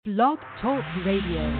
Blog Talk Radio.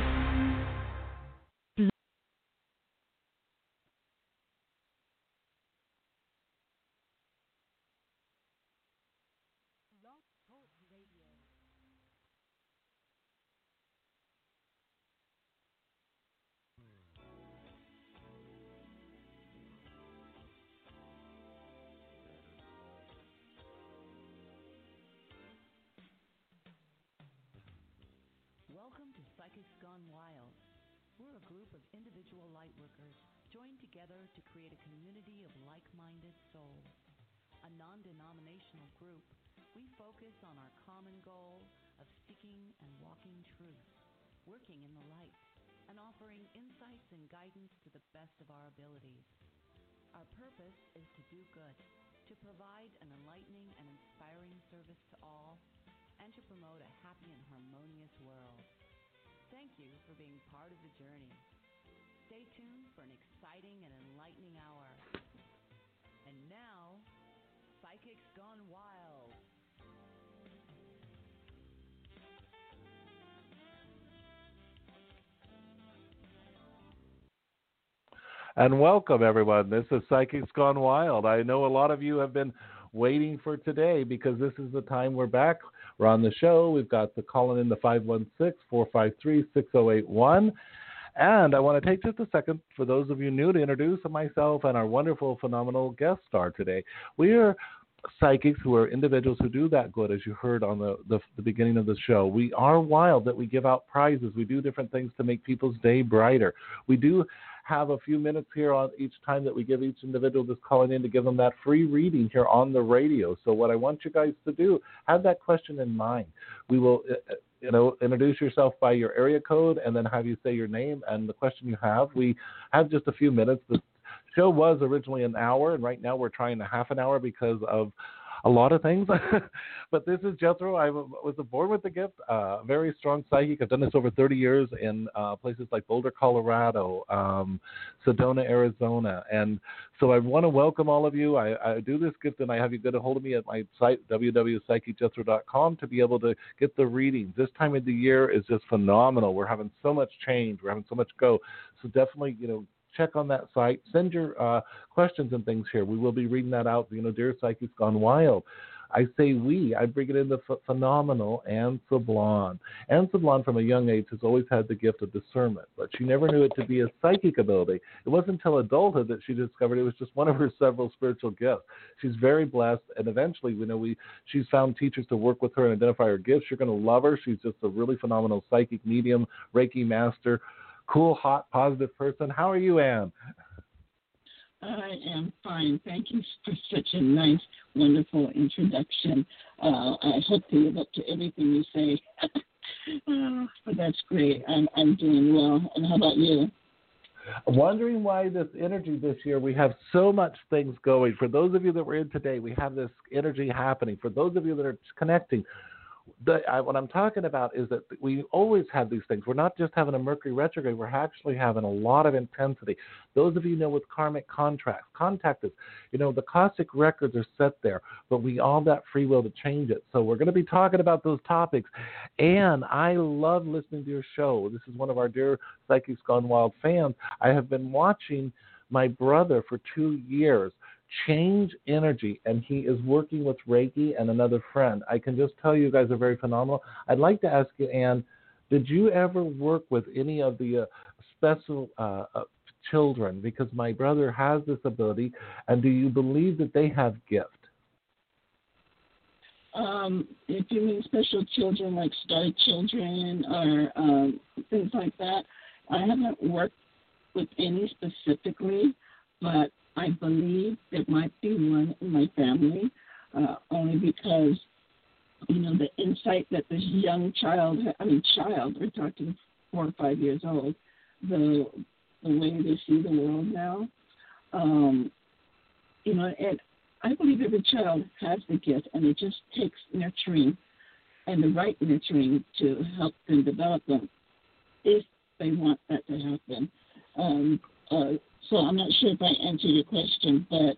Welcome to Psychics Gone Wild. We're a group of individual lightworkers joined together to create a community of like-minded souls. A non-denominational group, we focus on our common goal of seeking and walking truth, working in the light, and offering insights and guidance to the best of our abilities. Our purpose is to do good, to provide an enlightening and inspiring service to all, and to promote a happy and harmonious world. Thank you for being part of the journey. Stay tuned for an exciting and enlightening hour. And now, Psychics Gone Wild. And welcome, everyone. This is Psychics Gone Wild. I know a lot of you have been waiting for today because this is the time we're back. We're on the show. We've got the calling in the 516-453-6081. And I want to take just a second for those of you new to introduce myself and our wonderful, phenomenal guest star today. We are psychics who are individuals who do that good, as you heard on the beginning of the show. We are wild that we give out prizes. We do different things to make people's day brighter. We do have a few minutes here on each time that we give each individual that's calling in to give them that free reading here on the radio. So what I want you guys to do, have that question in mind. We will introduce yourself by your area code and then have you say your name and the question you have. We have just a few minutes. The show was originally an hour, and right now we're trying a half an hour because of a lot of things. But this is Jethro. I was born with the gift, very strong psychic. I've done this over 30 years in places like Boulder, Colorado, Sedona, Arizona. And so I want to welcome all of you. I do this gift, and I have you get a hold of me at my site, www.psychicjethro.com, to be able to get the readings. This time of the year is just phenomenal. We're having so much change. We're having so much go. So definitely, check on that site. Send your questions and things here. We will be reading that out. Dear Psychics Gone Wild. I say we. I bring it in the phenomenal Anne Sablon. Anne Sablon, from a young age, has always had the gift of discernment, but she never knew it to be a psychic ability. It wasn't until adulthood that she discovered it was just one of her several spiritual gifts. She's very blessed, and eventually, she's found teachers to work with her and identify her gifts. You're going to love her. She's just a really phenomenal psychic medium, Reiki master, cool, hot, positive person. How are you, Anne? I am fine. Thank you for such a nice, wonderful introduction. I hope to live up to everything you say. But that's great. I'm doing well. And how about you? Wondering why this energy this year, we have so much things going. For those of you that were in today, we have this energy happening. For those of you that are connecting, what I'm talking about is that we always have these things. We're not just having a Mercury retrograde. We're actually having a lot of intensity. Those of you know with karmic contracts, contact us. The Cosmic records are set there, but we all got free will to change it. So we're going to be talking about those topics. And I love listening to your show. This is one of our dear Psychics Gone Wild fans. I have been watching my brother for 2 years change energy, and he is working with Reiki and another friend. I can just tell you guys are very phenomenal. I'd like to ask you, Anne, did you ever work with any of the special children? Because my brother has this ability, and do you believe that they have gift? If you mean special children like star children or things like that, I haven't worked with any specifically, but I believe there might be one in my family, only because, the insight that this young child, we're talking 4 or 5 years old, the way they see the world now, and I believe every child has the gift, and it just takes nurturing and the right nurturing to help them develop them if they want that to happen. So I'm not sure if I answered your question, but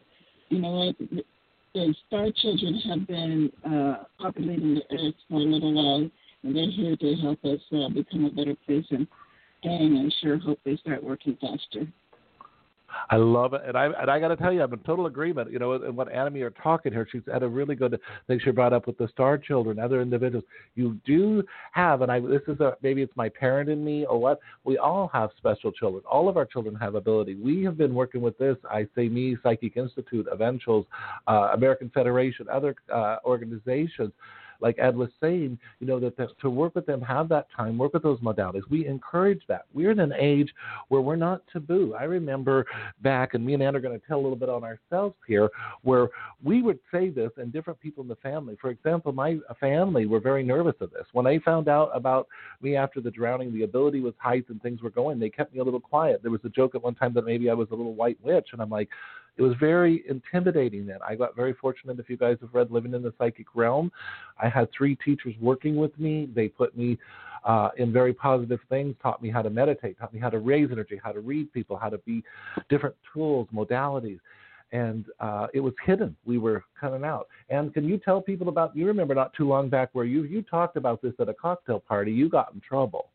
the star children have been populating the earth for a little while, and they're here to help us become a better place. And I sure hope they start working faster. I love it, and I got to tell you, I'm in total agreement. You know, and what Anna and me are talking here, she's had a really good thing she brought up with the star children, other individuals. You do have, and this is maybe it's my parent in me or what. We all have special children. All of our children have ability. We have been working with this. I say me, Psychic Institute, Eventuals, American Federation, other organizations. Like Ed was saying, you know, that to work with them, have that time, work with those modalities. We encourage that. We're in an age where we're not taboo. I remember back, and me and Ann are going to tell a little bit on ourselves here, where we would say this, and different people in the family. For example, my family were very nervous of this. When they found out about me after the drowning, the ability was heights and things were going, they kept me a little quiet. There was a joke at one time that maybe I was a little white witch, and I'm like, it was very intimidating then. I got very fortunate. If you guys have read Living in the Psychic Realm, I had 3 teachers working with me. They put me in very positive things, taught me how to meditate, taught me how to raise energy, how to read people, how to be different tools, modalities. And it was hidden. We were coming out. And can you tell people about, you remember not too long back where you talked about this at a cocktail party, you got in trouble.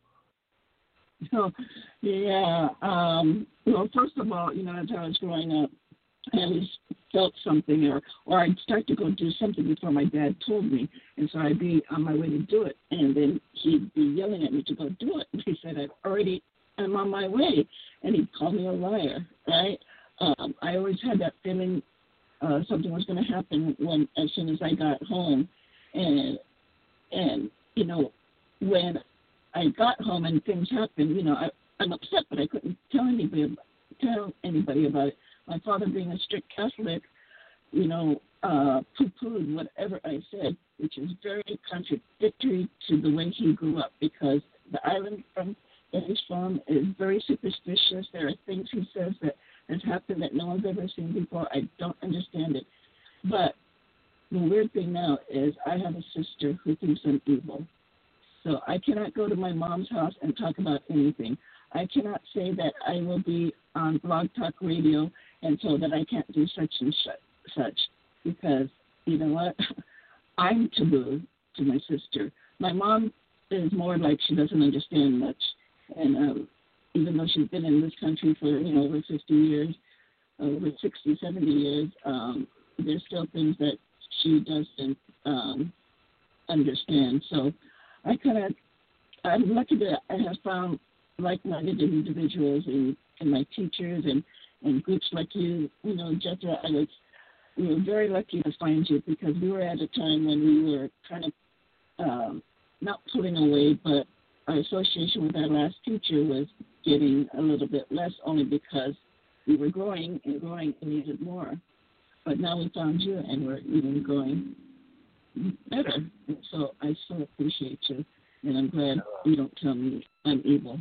So, yeah. Well, first of all, you know, as I was growing up, I always felt something, or I'd start to go do something before my dad told me, and so I'd be on my way to do it, and then he'd be yelling at me to go do it. And he said, I'm on my way, and he'd call me a liar, right? I always had that feeling something was going to happen as soon as I got home, and you know, when I got home and things happened, you know, I'm upset, but I couldn't tell anybody about it. My father, being a strict Catholic, you know, poo-pooed whatever I said, which is very contradictory to the way he grew up, because the island that he's from is very superstitious. There are things he says that has happened that no one's ever seen before. I don't understand it. But the weird thing now is I have a sister who thinks I'm evil. So I cannot go to my mom's house and talk about anything. I cannot say that I will be on Blog Talk Radio and so that I can't do such and such, because, you know what, I'm taboo to my sister. My mom is more like she doesn't understand much, and even though she's been in this country for, you know, over 50 years, over 60, 70 years, there's still things that she doesn't understand. So I'm lucky that I have found like-minded individuals and my teachers and groups like you know, Jethro. We were very lucky to find you, because we were at a time when we were kind of not pulling away, but our association with our last teacher was getting a little bit less, only because we were growing and needed more. But now we found you, and we're even growing better. And so I so appreciate you, and I'm glad you don't tell me I'm evil.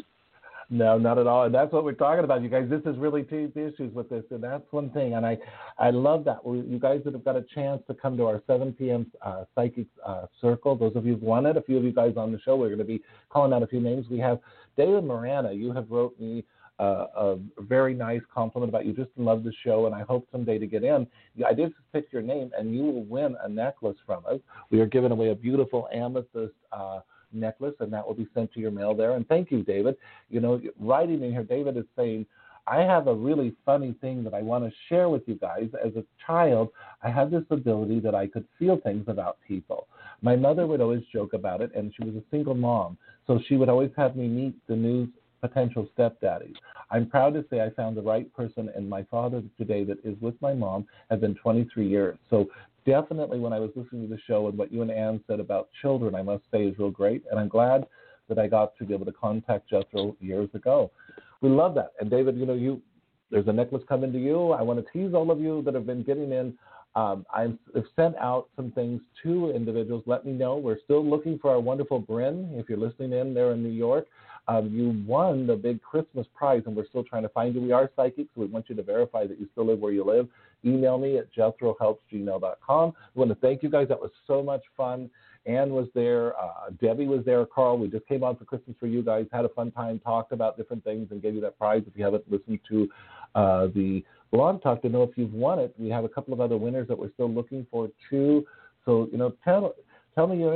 No, not at all. And that's what we're talking about, you guys. This is really two issues with this, and that's one thing. And I love that. You guys that have got a chance to come to our 7 p.m. Psychic Circle, those of you who've won it, a few of you guys on the show, we're going to be calling out a few names. We have David Marana. You have wrote me a very nice compliment about you. Just love the show, and I hope someday to get in. I did pick your name, and you will win a necklace from us. We are giving away a beautiful amethyst necklace, and that will be sent to your mail there. And thank you, David. You know, writing in here, David is saying, I have a really funny thing that I want to share with you guys. As a child, I had this ability that I could feel things about people. My mother would always joke about it, and she was a single mom, so she would always have me meet the new potential stepdaddies. I'm proud to say I found the right person, and my father today that is with my mom has been 23 years. So definitely when I was listening to the show and what you and Ann said about children, I must say is real great, and I'm glad that I got to be able to contact Jethro years ago. We love that. And David, you know, there's a necklace coming to you. I want to tease all of you that have been getting in. I've sent out some things to individuals. Let me know. We're still looking for our wonderful Bryn. If you're listening in there in New York, you won the big Christmas prize, and we're still trying to find you. We are psychics, so we want you to verify that you still live where you live. Email me at jethrohelps@gmail.com. We want to thank you guys. That was so much fun. Ann was there. Debbie was there. Carl, we just came on for Christmas for you guys, had a fun time, talked about different things, and gave you that prize. If you haven't listened to the Blog Talk to know if you've won it, we have a couple of other winners that we're still looking for, too. So, you know, tell me you're in.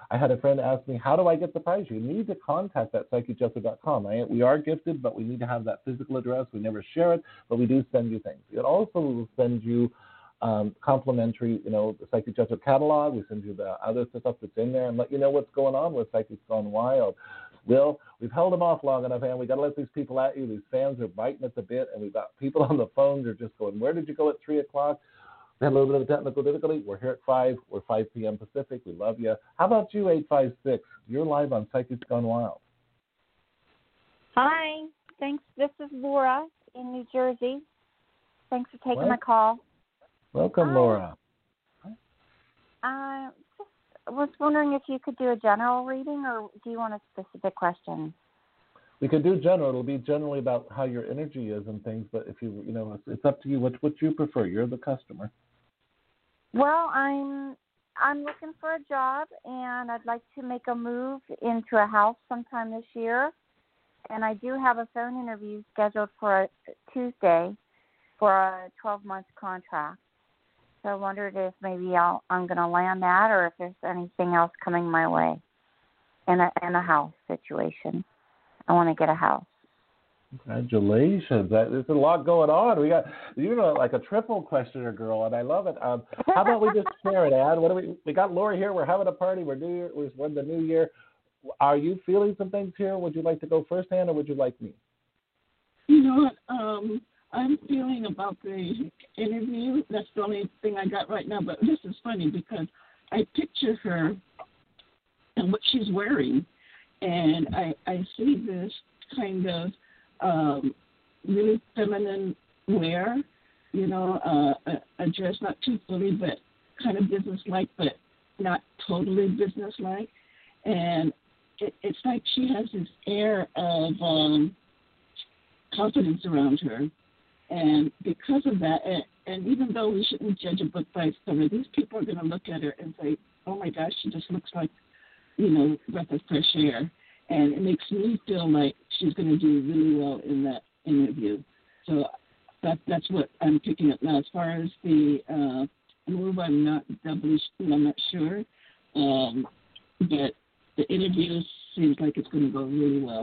I had a friend ask me, how do I get the prize? You need to contact that psychicjethro.com. We are gifted, but we need to have that physical address. We never share it, but we do send you things. It also will send you complimentary, the Psychic Jethro catalog. We send you the other stuff that's in there and let you know what's going on with Psychics Gone Wild. Will, we've held them off long enough, and we got to let these people at you. These fans are biting at the bit, and we've got people on the phone. They're just going, where did you go at 3 o'clock? We had a little bit of technical difficulty. We're here at 5. We're 5 p.m. Pacific. We love you. How about you, 856? You're live on Psychics Gone Wild. Hi. Thanks. This is Laura in New Jersey. Thanks for taking my call. Welcome, Laura. I just was wondering if you could do a general reading, or do you want a specific question? We could do general. It'll be generally about how your energy is and things, but if it's up to you. What you prefer? You're the customer. Well, I'm looking for a job, and I'd like to make a move into a house sometime this year. And I do have a phone interview scheduled for a Tuesday for a 12-month contract. So I wondered if maybe I'm going to land that, or if there's anything else coming my way in a house situation. I want to get a house. Congratulations. There's a lot going on. We got, like a triple questioner girl, and I love it. How about we just share it, Ann? We got Laura here. We're having a party. We're in the new year. Are you feeling some things here? Would you like to go first, Ann, or would you like me? You know what? I'm feeling about the interview. That's the only thing I got right now. But this is funny because I picture her and what she's wearing, and I see this kind of really feminine wear, a dress not too fully, but kind of businesslike, but not totally businesslike. And it's like she has this air of confidence around her. And because of that, and even though we shouldn't judge a book by its cover, these people are going to look at her and say, oh, my gosh, she just looks like, breath of fresh air. And it makes me feel like she's going to do really well in that interview. So that's what I'm picking up now. As far as the move, I'm not sure. But the interview seems like it's going to go really well.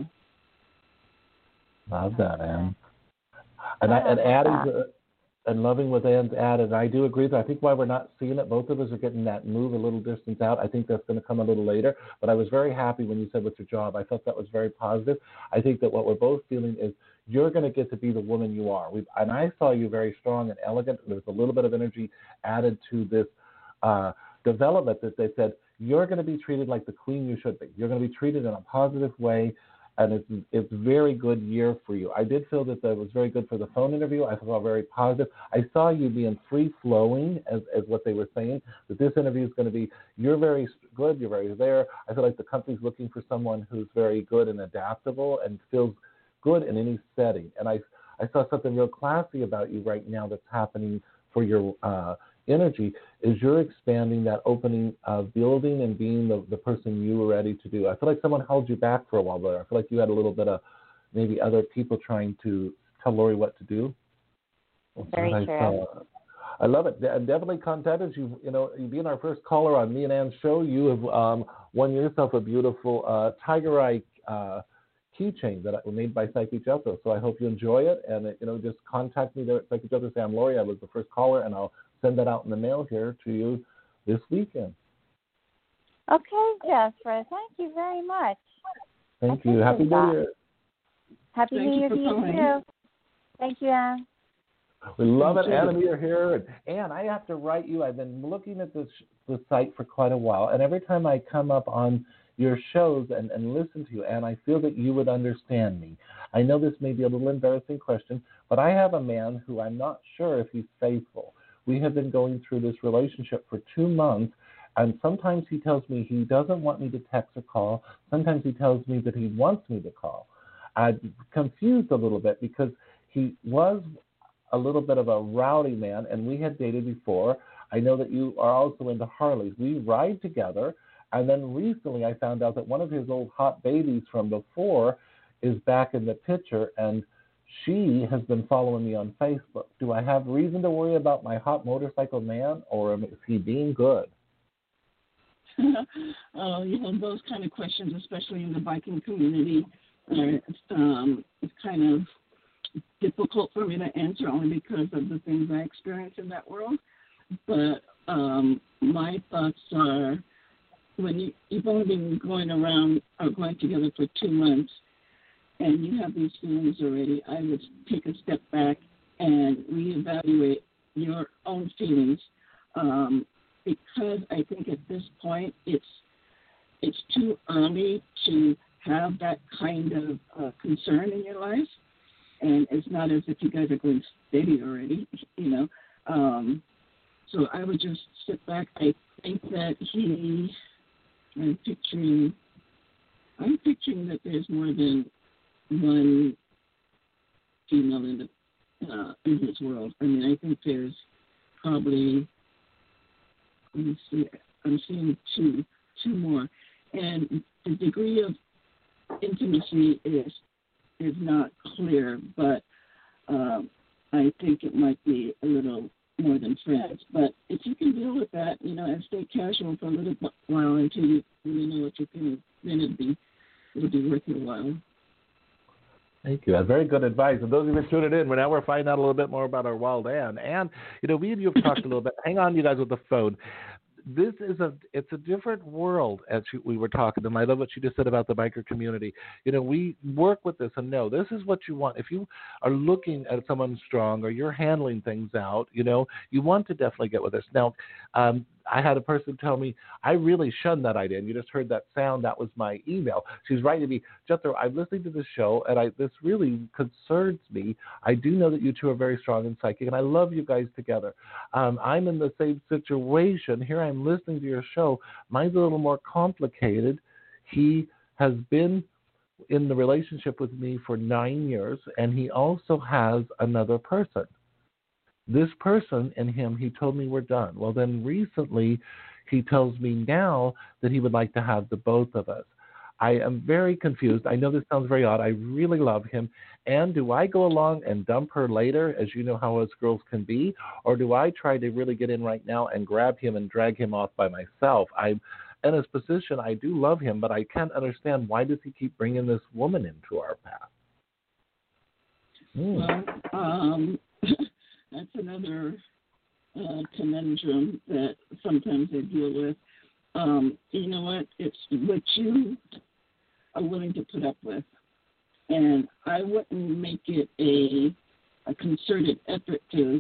Love that, Ann. And adding and loving what Ann's added, I do agree that I think why we're not seeing it, both of us are getting that move a little distance out. I think that's going to come a little later. But I was very happy when you said what's your job. I felt that was very positive. I think that what we're both feeling is you're going to get to be the woman you are. And I saw you very strong and elegant. There was a little bit of energy added to this development that they said, you're going to be treated like the queen you should be. You're going to be treated in a positive way. And it's a very good year for you. I did feel that was very good for the phone interview. I felt very positive. I saw you being free-flowing, as what they were saying, that this interview is going to be, you're very good, you're very there. I feel like the company's looking for someone who's very good and adaptable and feels good in any setting. And I saw something real classy about you right now that's happening for your energy, is you're expanding that opening of building and being the person you were ready to do. I feel like someone held you back for a while there. I feel like you had a little bit of maybe other people trying to tell Lori what to do. Very true. I love it. Definitely contact us. You being our first caller on me and Ann's show, you have won yourself a beautiful Tiger Eye keychain that was made by Psychic Jethro. So I hope you enjoy it. And, just contact me there at Psychic Jethro. Say, I'm Lori. I was the first caller, and I'll send that out in the mail here to you this weekend. Okay, Jethro. Thank you very much. Thank you. Happy New Year. Happy New Year to you, too. Thank you, Ann. We love it. Ann and me are here. And Ann, I have to write you. I've been looking at the site for quite a while, and every time I come up on your shows and listen to you, Ann, I feel that you would understand me. I know this may be a little embarrassing question, but I have a man who I'm not sure if he's faithful. We have been going through this relationship for 2 months, and sometimes he tells me he doesn't want me to text or call. Sometimes he tells me that he wants me to call. I'm confused a little bit because he was a little bit of a rowdy man, and we had dated before. I know that you are also into Harleys. We ride together, and then recently I found out that one of his old hot babies from before is back in the picture, and she has been following me on Facebook. Do I have reason to worry about my hot motorcycle man, or is he being good? those kind of questions, especially in the biking community, it's kind of difficult for me to answer only because of the things I experience in that world. But my thoughts are, when you've only been going around or going together for 2 months and you have these feelings already, I would take a step back and reevaluate your own feelings, because I think at this point it's too early to have that kind of concern in your life, and it's not as if you guys are going steady already, So I would just sit back. I think that I'm picturing that there's more than one female in his world. I mean, I think there's probably, let me see, I'm seeing two more, and the degree of intimacy is not clear, but I think it might be a little more than friends. But if you can deal with that, and stay casual for a little while until you really know what you're feeling, then it'll be worth your while. Thank you. That's very good advice. And those of you who tuned in, we're finding out a little bit more about our wild Ann. And, we and you have talked a little bit. Hang on, you guys, with the phone. It's a different world, as we were talking, and I love what you just said about the biker community. We work with this and know this is what you want. If you are looking at someone strong or you're handling things out, you want to definitely get with us. Now, I had a person tell me, I really shunned that idea, and you just heard that sound. That was my email. She's writing to me, Jethro, I'm listening to this show, and this really concerns me. I do know that you two are very strong and psychic, and I love you guys together. I'm in the same situation. Here I'm listening to your show. Mine's a little more complicated. He has been in the relationship with me for 9 years, and he also has another person. This person and him, he told me we're done. Well, then recently he tells me now that he would like to have the both of us. I am very confused. I know this sounds very odd. I really love him. And do I go along and dump her later, as you know how us girls can be? Or do I try to really get in right now and grab him and drag him off by myself? I'm in his position. I do love him, but I can't understand, why does he keep bringing this woman into our path? Well, that's another conundrum that sometimes they deal with. You know what? It's what you are willing to put up with. And I wouldn't make it a concerted effort to,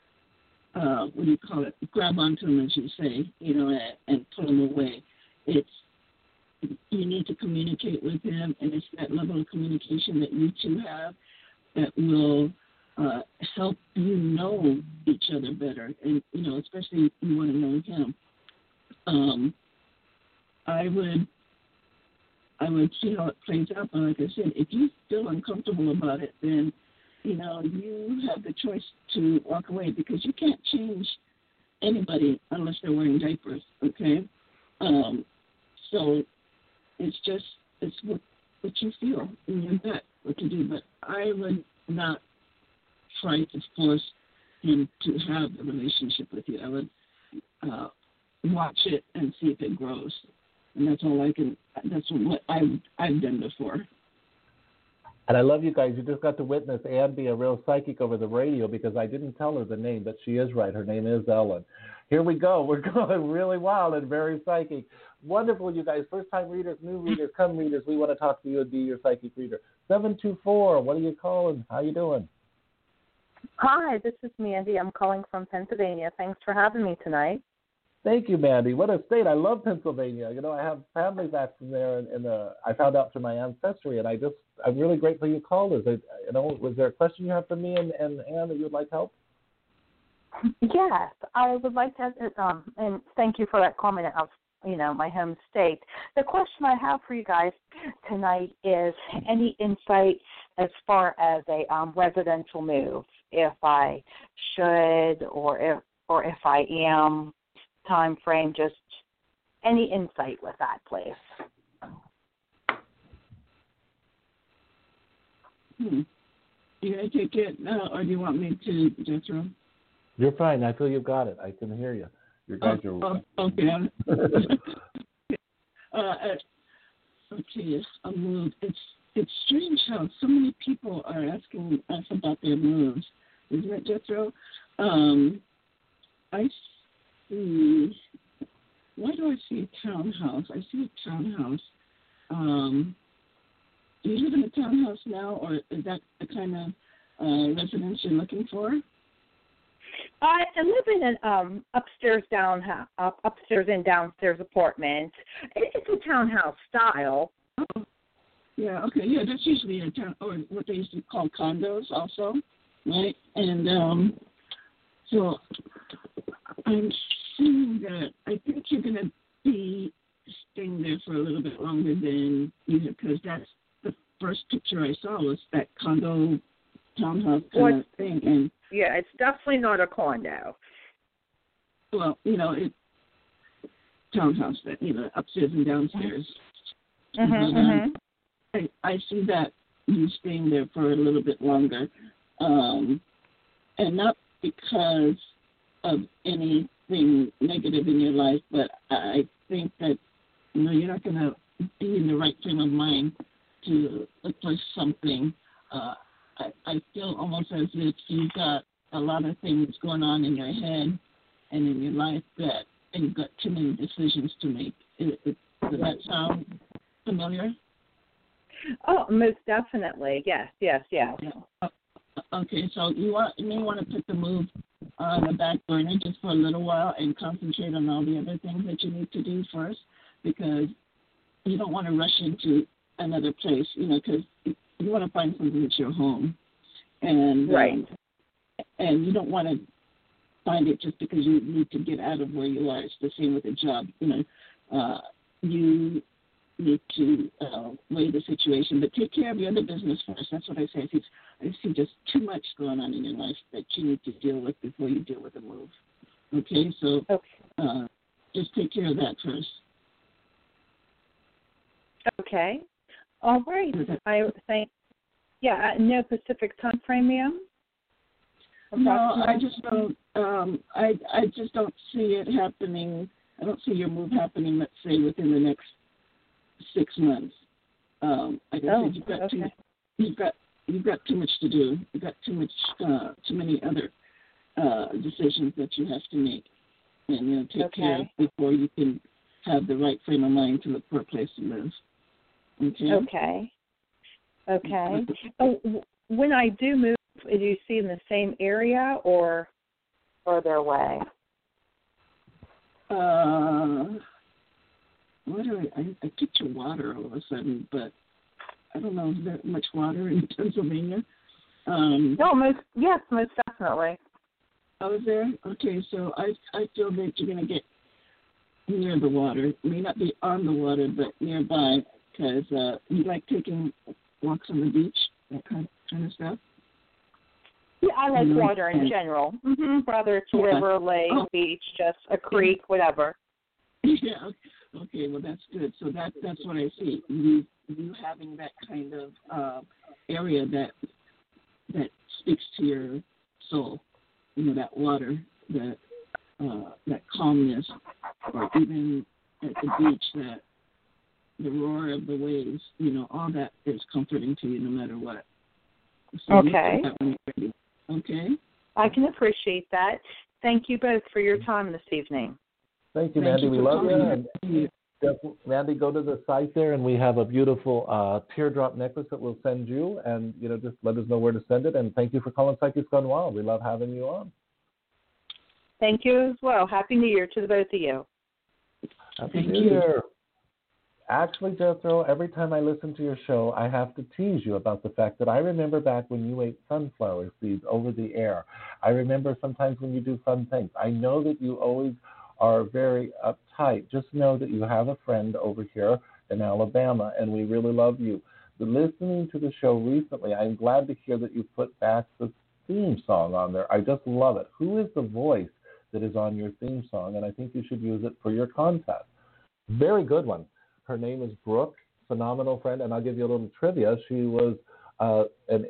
grab onto them, as you say, and pull them away. You need to communicate with him, and it's that level of communication that you two have that will help you know each other better, and especially if you want to know him. I would see how it plays out, but like I said, if you feel uncomfortable about it, then you have the choice to walk away, because you can't change anybody unless they're wearing diapers. Okay, so it's what you feel in your gut what to do, but I would not try to force him to have a relationship with you. I would watch it and see if it grows, and that's what I've done before. And I love you guys. You just got to witness Ann be a real psychic over the radio, because I didn't tell her the name, but she is right. Her name is Ellen. Here we go. We're going really wild and very psychic. Wonderful, you guys. First-time readers, new readers, come readers. We want to talk to you and be your psychic reader. 724, what are you calling? How you doing? Hi, this is Mandy. I'm calling from Pennsylvania. Thanks for having me tonight. Thank you, Mandy. What a state. I love Pennsylvania. I have family back from there, and I found out through my ancestry, and I'm really grateful you called us. Was there a question you have for me and Ann that you would like help? Yes, I would like to, and thank you for that comment of, my home state. The question I have for you guys tonight is any insight as far as a residential move, if I should or if I am, time frame, just any insight with that, please. Do I take it, or do you want me to, Jethro? You're fine. I feel you've got it. I can hear you. Your guys are... Okay. Okay, a move. It's strange how so many people are asking us about their moves, isn't it, Jethro? I see. Why do I see a townhouse? I see a townhouse. Do you live in a townhouse now, or is that the kind of residence you're looking for? I live in an upstairs and downstairs apartment. It's a townhouse style. Oh, yeah. Okay. Yeah, that's usually a town, or what they used to call condos, also, right? And so I'm seeing that. I think you're going to be staying there for a little bit longer than usual, because that's the first picture I saw was that condo townhouse kind of thing, and yeah, it's definitely not a condo. Well, it's townhouse, that upstairs and downstairs. I see that you staying there for a little bit longer, and not because of anything negative in your life, but I think that you're not going to be in the right frame of mind to look for something. I feel almost as if you've got a lot of things going on in your head and in your life and you've got too many decisions to make. Does that sound familiar? Oh, most definitely. Yes. Yeah. Okay, so you may want to put the move on the back burner just for a little while and concentrate on all the other things that you need to do first, because you don't want to rush into another place, because you want to find something that's your home, and right, and you don't want to find it just because you need to get out of where you are. It's the same with a job, you need to weigh the situation, but take care of your other business first. That's what I say. I see just too much going on in your life that you need to deal with before you deal with a move. Okay, so just take care of that first. Okay. All right. I think, no specific time frame, ma'am? No, I just don't. I just don't see it happening. I don't see your move happening. Let's say within the next 6 months. Like I said, you've got too much to do. You've got too many other decisions that you have to make, and take care of before you can have the right frame of mind to look for a place to live. Okay. When I do move, do you see in the same area or further away? I picture water all of a sudden, but I don't know if there's much water in Pennsylvania. No, most definitely. Oh, is there? Okay, so I feel that you're going to get near the water. It may not be on the water, but nearby, because you like taking walks on the beach, that kind of stuff. Yeah, I like water in general. Whether it's a river, lake, beach, just a creek, whatever. Yeah. Okay. Well, that's good. So that's what I see. You having that kind of area that speaks to your soul. That water, that calmness, or even at the beach, that the roar of the waves. All that is comforting to you, no matter what. So okay. Okay. I can appreciate that. Thank you both for your time this evening. Thank you, Mandy. We love you. And Mandy, go to the site there, and we have a beautiful teardrop necklace that we'll send you. And, just let us know where to send it. And thank you for calling Psychics Gone Wild. We love having you on. Thank you as well. Happy New Year to the both of you. Happy New Year. Actually, Jethro, every time I listen to your show, I have to tease you about the fact that I remember back when you ate sunflower seeds over the air. I remember sometimes when you do fun things. I know that you always are very uptight. Just know that you have a friend over here in Alabama, and we really love you. But listening to the show recently, I'm glad to hear that you put back the theme song on there. I just love it. Who is the voice that is on your theme song? And I think you should use it for your contest. Very good one. Her name is Brooke, phenomenal friend, and I'll give you a little trivia. She was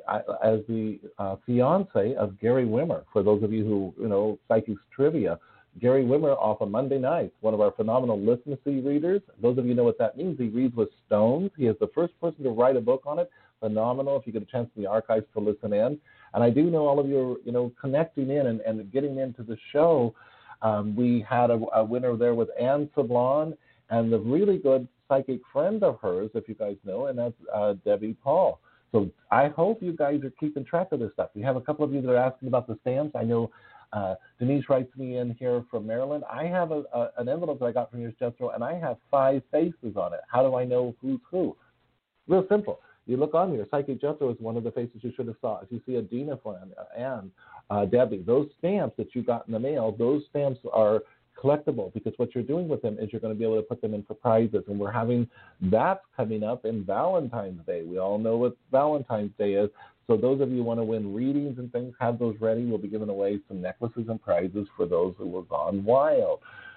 as the fiance of Gary Wimmer. For those of you who Psychics Trivia, Gary Wimmer off on Monday nights, one of our phenomenal listen-to readers. Those of you know what that means. He reads with stones. He is the first person to write a book on it. Phenomenal if you get a chance in the archives to listen in. And I do know all of you are, connecting in and getting into the show. We had a winner there with Anne Sablon and the really good psychic friend of hers, if you guys know, and that's Debbie Paul. So I hope you guys are keeping track of this stuff. We have a couple of you that are asking about the stamps. I know Denise writes me in here from Maryland. I have an envelope that I got from yours, Jethro, and I have 5 faces on it. How do I know who's who? Real simple. You look on here. Psychic Jethro is one of the faces you should have saw. If you see a Dina friend, Anne, Debbie, those stamps that you got in the mail, those stamps are collectible because what you're doing with them is you're going to be able to put them in for prizes. And we're having that coming up in Valentine's Day. We all know what Valentine's Day is. So those of you who want to win readings and things, have those ready. We'll be giving away some necklaces and prizes for those who were gone wild.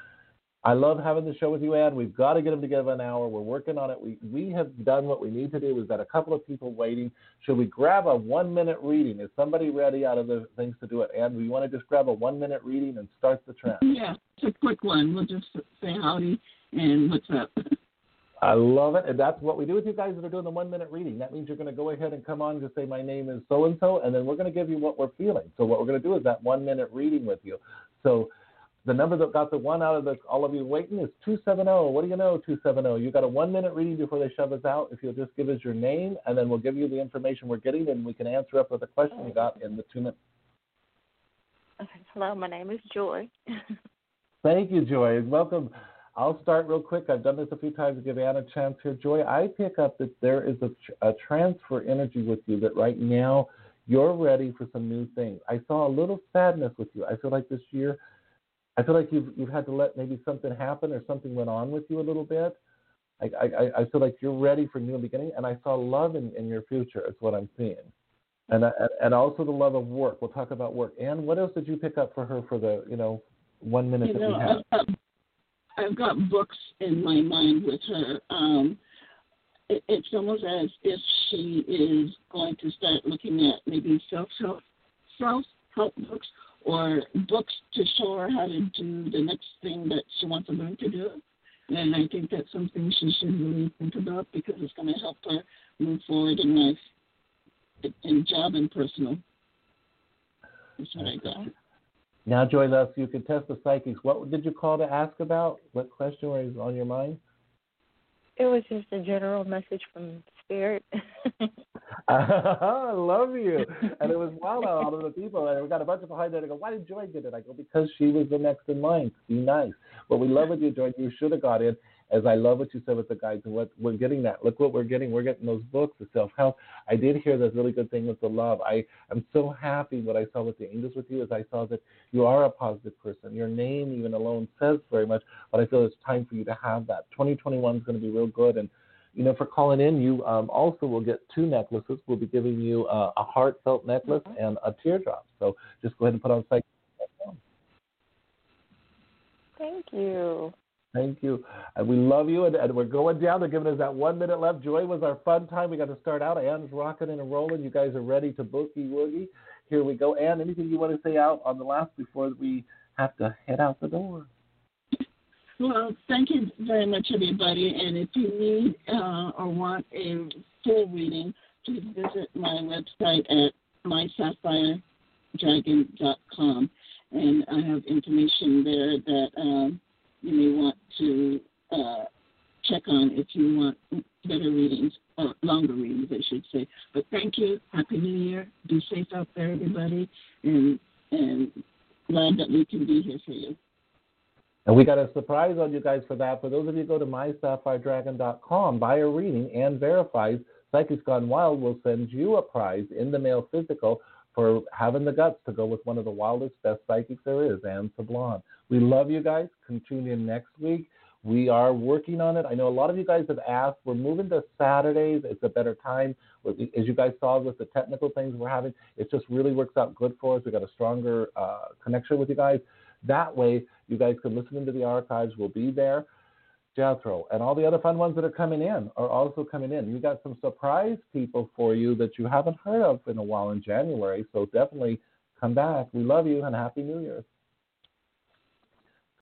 I love having the show with you, Ann. We've got to get them together an hour. We're working on it. We have done what we need to do. We've got a couple of people waiting. Should we grab a 1-minute reading? Is somebody ready out of the things to do it? Ann, we want to just grab a 1-minute reading and start the trend? Yeah, it's a quick one. We'll just say howdy and what's up. I love it. And that's what we do with you guys that are doing the 1-minute reading. That means you're going to go ahead and come on and just say, my name is so-and-so, and then we're going to give you what we're feeling. So what we're going to do is that 1-minute reading with you. So the number that got the one out of all of you waiting is 270. What do you know, 270? You got a 1-minute reading before they shove us out. If you'll just give us your name, and then we'll give you the information we're getting, and we can answer up with the question you got in the 2 minutes. Okay. Hello, my name is Joy. Thank you, Joy. Welcome. I'll start real quick. I've done this a few times to give Anna a chance here. Joy, I pick up that there is a transfer energy with you that right now you're ready for some new things. I saw a little sadness with you. I feel like this year, I feel like you've had to let maybe something happen or something went on with you a little bit. I feel like you're ready for new beginning, and I saw love in your future. Is what I'm seeing, and also the love of work. We'll talk about work. Ann, what else did you pick up for her for the 1 minute that we have? I've got books in my mind with her. It's almost as if she is going to start looking at maybe self-help books or books to show her how to do the next thing that she wants to learn to do. And I think that's something she should really think about because it's going to help her move forward in life, in job and personal. That's what I got. Now, Joy, you can test the psychics. What did you call to ask about? What question was on your mind? It was just a general message from Spirit. I love you. And it was wild out of the people. And we got a bunch of behind there to go, why did Joy get it? I go, because she was the next in line. Be nice. Well, we love what you, Joy. You should have got in. As I love what you said with the guides and what we're getting that. Look what we're getting. We're getting those books, the self-help. I did hear this really good thing with the love. I'm so happy what I saw with the angels with you is I saw that you are a positive person. Your name even alone says very much, but I feel it's time for you to have that. 2021 is going to be real good. And, for calling in, you also will get 2 necklaces. We'll be giving you a heartfelt necklace and a teardrop. So just go ahead and put on psychic.com. Thank you. Thank you. And we love you, and we're going down. They're giving us that 1 minute left. Joy was our fun time. We got to start out. Ann's rocking and rolling. You guys are ready to boogie-woogie. Here we go. Ann, anything you want to say out on the last before we have to head out the door? Well, thank you very much, everybody. And if you need or want a full reading, please visit my website at mysaphiredragon.com. And I have information there that you may want to check on if you want better readings, or longer readings, I should say. But thank you. Happy New Year. Be safe out there, everybody. And glad that we can be here for you. And we got a surprise on you guys for that. For those of you who go to mysaphiredragon.com, buy a reading and verifies, Psychics Gone Wild will send you a prize in the mail physical for having the guts to go with one of the wildest, best psychics there is, Anne Sablon. We love you guys. Come tune in next week. We are working on it. I know a lot of you guys have asked. We're moving to Saturdays. It's a better time. As you guys saw with the technical things we're having, it just really works out good for us. We got a stronger connection with you guys. That way, you guys can listen into the archives. We'll be there. Jethro and all the other fun ones that are coming in are also coming in. We got some surprise people for you that you haven't heard of in a while in January, so definitely come back. We love you, and Happy New Year.